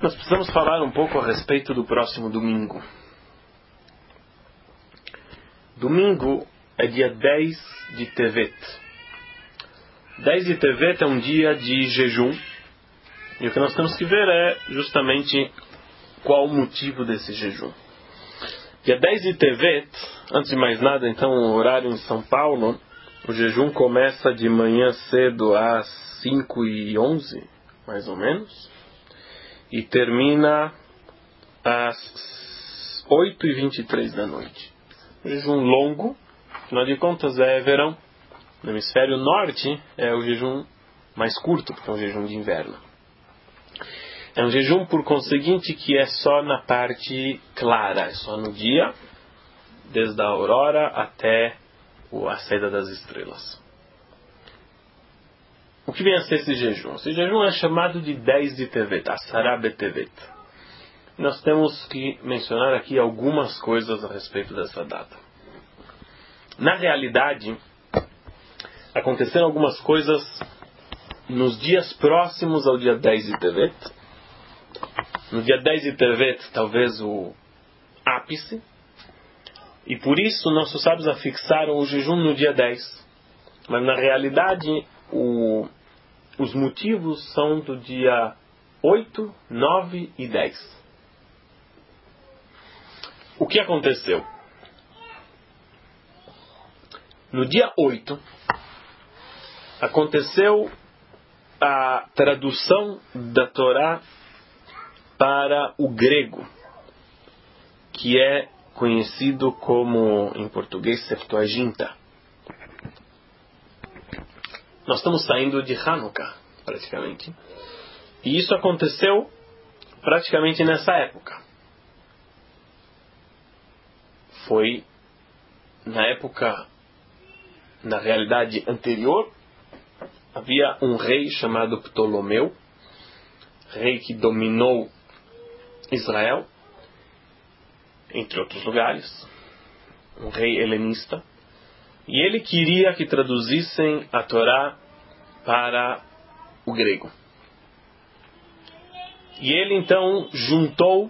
Nós precisamos falar um pouco a respeito do próximo domingo. Domingo é dia 10 de Tevet. 10 de Tevet é um dia de jejum. E o que nós temos que ver é justamente qual o motivo desse jejum. Dia 10 de Tevet, antes de mais nada, então, o horário em São Paulo, o jejum começa de manhã cedo às 5h11, mais ou menos. E termina às 8h23 da noite. Um jejum longo, afinal de contas é verão. No hemisfério norte é o jejum mais curto, porque é um jejum de inverno. É um jejum, por conseguinte, que é só na parte clara, é só no dia, desde a aurora até a saída das estrelas. O que vem a ser esse jejum? Esse jejum é chamado de 10 de Tevet, Asara Betevet. Nós temos que mencionar aqui algumas coisas a respeito dessa data. Na realidade, aconteceram algumas coisas nos dias próximos ao dia 10 de Tevet. No dia 10 de Tevet, talvez o ápice. E por isso, nossos sábios afixaram o jejum no dia 10. Mas na realidade, os motivos são do dia 8, 9 e 10. O que aconteceu? No dia 8, aconteceu a tradução da Torá para o grego, que é conhecido como, em português, Septuaginta. Nós estamos saindo de Hanukkah, praticamente. E isso aconteceu praticamente nessa época. Foi na época, na realidade anterior, havia um rei chamado Ptolomeu, rei que dominou Israel, entre outros lugares, um rei helenista. E ele queria que traduzissem a Torá para o grego. E ele então juntou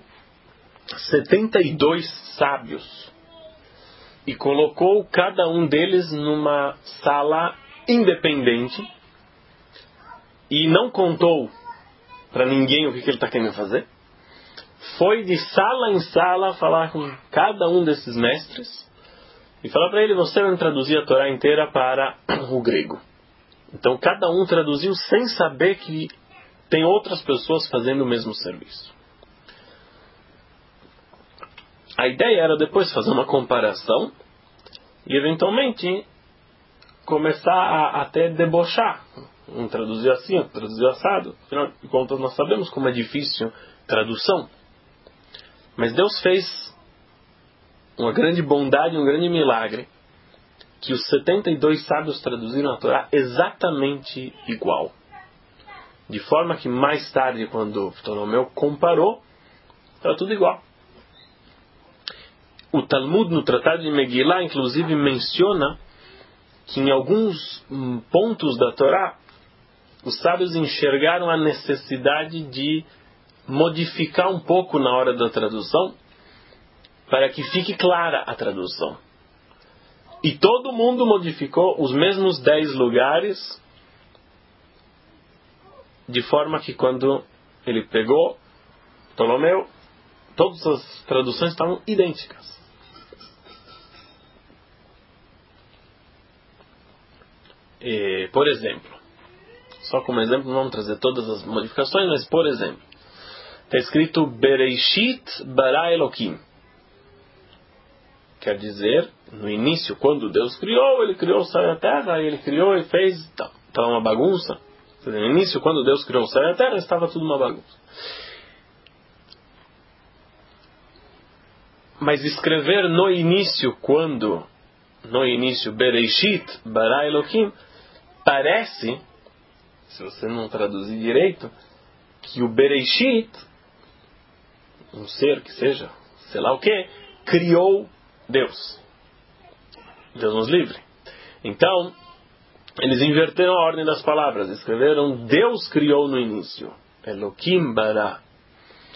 72 sábios e colocou cada um deles numa sala independente e não contou para ninguém o que ele está querendo fazer. Foi de sala em sala falar com cada um desses mestres e falar para ele: você vai traduzir a Torá inteira para o grego. Então cada um traduziu sem saber que tem outras pessoas fazendo o mesmo serviço. A ideia era depois fazer uma comparação e eventualmente começar a até debochar. Um traduziu assim, outro traduziu assado. Afinal de contas, nós sabemos como é difícil tradução. Mas Deus fez uma grande bondade, um grande milagre, que os 72 sábios traduziram a Torá exatamente igual. De forma que mais tarde, quando Ptolomeu comparou, era tudo igual. O Talmud, no Tratado de Megillah, inclusive menciona que em alguns pontos da Torá, os sábios enxergaram a necessidade de modificar um pouco na hora da tradução, para que fique clara a tradução. E todo mundo modificou os mesmos 10 lugares, de forma que quando ele pegou Ptolomeu, todas as traduções estavam idênticas. Por exemplo, só como exemplo, não vamos trazer todas as modificações, mas por exemplo, está escrito Bereishit bara Elokim. Quer dizer, no início, quando Deus criou, ele criou o céu e a terra, ele criou e fez, estava uma bagunça. No início, quando Deus criou o céu e a terra, estava tudo uma bagunça. Mas escrever no início, Bereishit bara Elokim, parece, se você não traduzir direito, que o Bereishit, um ser que seja, sei lá o que, criou Deus. Deus nos livre. Então, eles inverteram a ordem das palavras. Escreveram Deus criou no início. Elokim bara.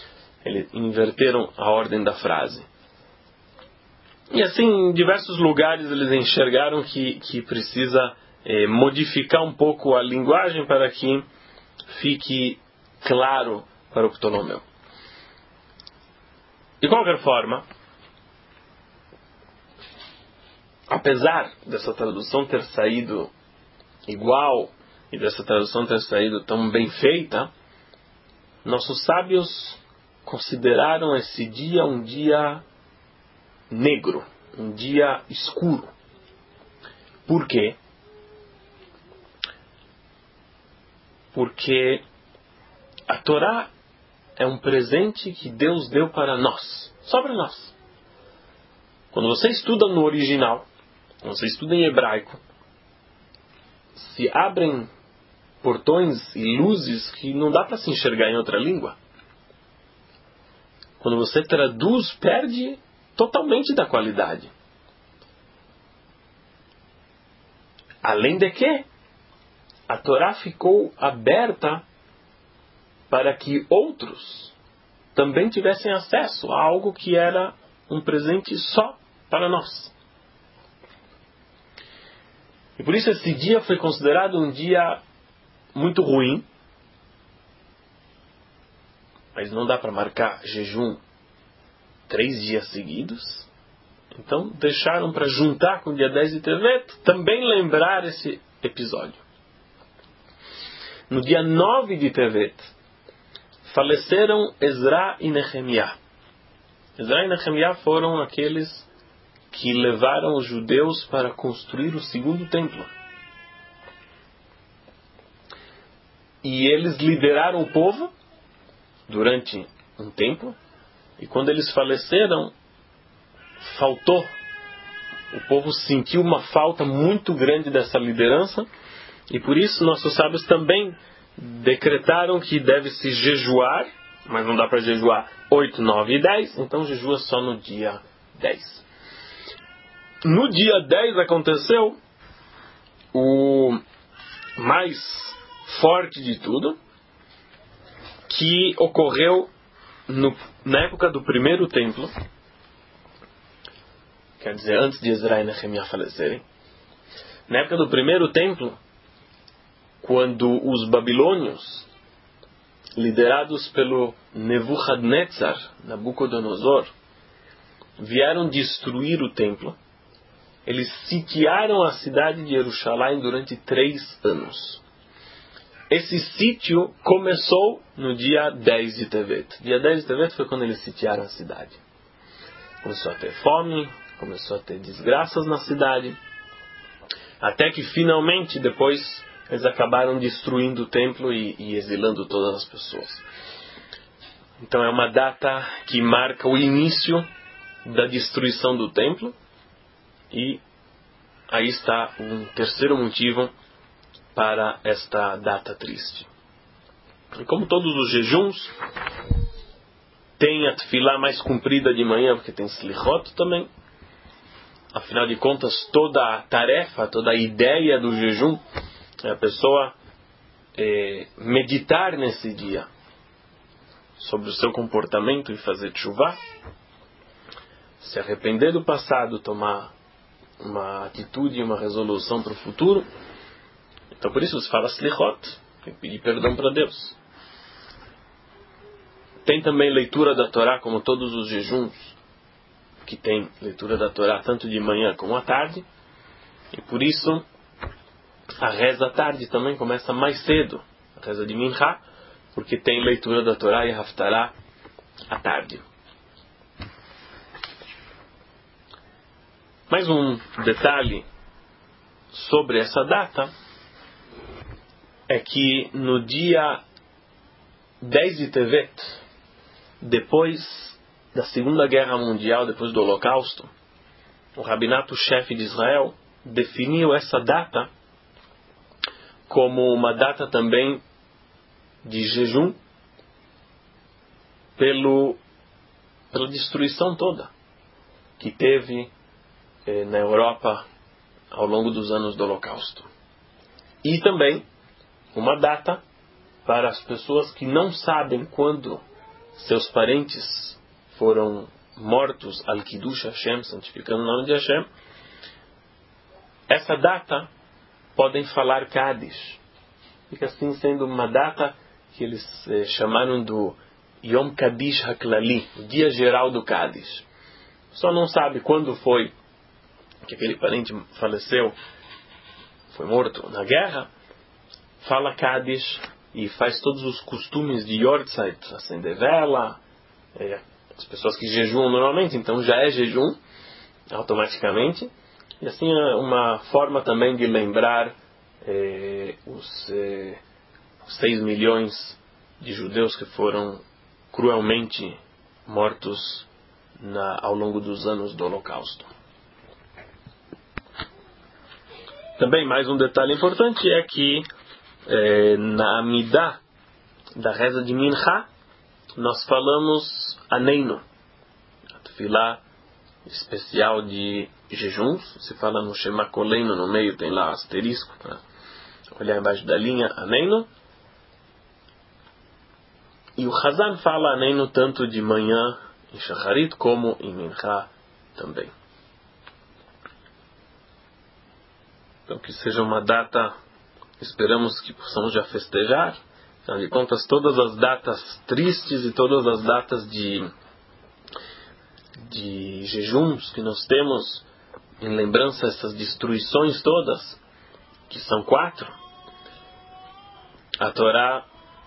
Eles inverteram a ordem da frase. E assim, em diversos lugares eles enxergaram que precisa modificar um pouco a linguagem para que fique claro para o Ptolomeu. De qualquer forma, apesar dessa tradução ter saído igual e dessa tradução ter saído tão bem feita, nossos sábios consideraram esse dia um dia negro, um dia escuro. Por quê? Porque a Torá é um presente que Deus deu para nós, só para nós. Quando você estuda no original, quando você estuda em hebraico, se abrem portões e luzes que não dá para se enxergar em outra língua. Quando você traduz, perde totalmente da qualidade. Além de que, a Torá ficou aberta para que outros também tivessem acesso a algo que era um presente só para nós. E por isso esse dia foi considerado um dia muito ruim. Mas não dá para marcar jejum 3 dias seguidos. Então deixaram para juntar com o dia 10 de Tevet, também lembrar esse episódio. No dia 9 de Tevet, faleceram Ezra e Nehemiah. Ezra e Nehemiah foram aqueles que levaram os judeus para construir o segundo templo. E eles lideraram o povo durante um tempo. E quando eles faleceram, faltou. O povo sentiu uma falta muito grande dessa liderança. E por isso nossos sábios também decretaram que deve-se jejuar. Mas não dá para jejuar 8, 9 e 10. Então jejua só no dia 10. No dia 10 aconteceu o mais forte de tudo, que ocorreu na época do primeiro templo, quer dizer, antes de Ezra e Nehemiah falecerem. Na época do primeiro templo, quando os babilônios, liderados pelo Nebuchadnezzar, Nabucodonosor, vieram destruir o templo, eles sitiaram a cidade de Jerusalém durante 3 anos. Esse sítio começou no dia 10 de Tevet. Dia 10 de Tevet foi quando eles sitiaram a cidade. Começou a ter fome, começou a ter desgraças na cidade, até que finalmente depois eles acabaram destruindo o templo e exilando todas as pessoas. Então é uma data que marca o início da destruição do templo. E aí está um terceiro motivo para esta data triste. E como todos os jejuns, tem a tefilá mais comprida de manhã, porque tem slichot também. Afinal de contas, toda a tarefa, toda a ideia do jejum é a pessoa meditar nesse dia sobre o seu comportamento e fazer teshuvá, se arrepender do passado, tomar uma atitude e uma resolução para o futuro. Então por isso se fala slichot, tem que pedir perdão para Deus. Tem também leitura da Torá, como todos os jejuns, que tem leitura da Torá tanto de manhã como à tarde. E por isso a reza à tarde também começa mais cedo, a reza de Minchá, porque tem leitura da Torá e Haftará à tarde. Mais um detalhe sobre essa data é que no dia 10 de Tevet, depois da Segunda Guerra Mundial, depois do Holocausto, o Rabinato-chefe de Israel definiu essa data como uma data também de jejum pela destruição toda que teve na Europa ao longo dos anos do Holocausto. E também uma data para as pessoas que não sabem quando seus parentes foram mortos al Kiddush Hashem, santificando o nome de Hashem, essa data podem falar Kaddish. Fica assim sendo uma data que eles chamaram do Yom Kaddish HaKlali, o dia geral do Kaddish. Só não sabe quando foi que aquele parente faleceu, foi morto na guerra, fala Kaddish e faz todos os costumes de Yortzeit, acender vela, as pessoas que jejuam normalmente, então já é jejum automaticamente, e assim é uma forma também de lembrar os 6 milhões de judeus que foram cruelmente mortos ao longo dos anos do Holocausto. Também mais um detalhe importante é que na Amidah da reza de Mincha nós falamos Aneinu, a tefilá especial de jejuns. Se fala no Shema Koleinu, no meio tem lá asterisco para olhar embaixo da linha Aneinu. E o Hazan fala Aneinu tanto de manhã em Shacharit como em Mincha também. Então que seja uma data, esperamos que possamos já festejar. Afinal de contas, todas as datas tristes e todas as datas de jejuns que nós temos em lembrança essas destruições todas, que são 4, a Torá,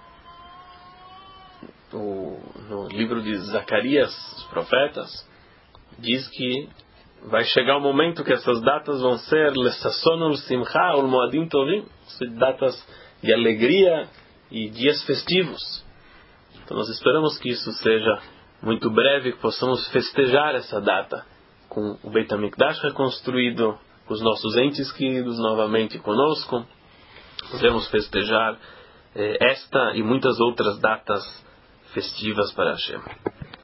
no livro de Zacarias, os profetas, diz que vai chegar o momento que essas datas vão ser Lesasson Simcha ul Moadim Tovim, datas de alegria e dias festivos. Então nós esperamos que isso seja muito breve, que possamos festejar essa data com o Beit HaMikdash reconstruído, os nossos entes queridos novamente conosco. Podemos festejar esta e muitas outras datas festivas para Hashem.